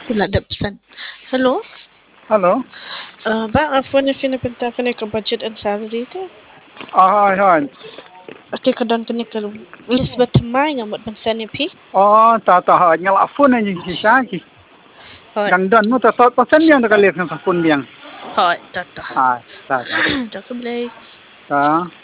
Wala na pesan. Hello? Hello? Ba phone na pinapinta ka ni ka budget and salary te? Hi, hi. Ati ka dan ka ni ka Elizabeth May nga mat bang sani pi? Ta ha ngala phone ni ki sa ki. Hoi. Dang dan mo ta ta sen yang ta lek na phone biang. Hoi, tata. Ta. Tata blay. Ta.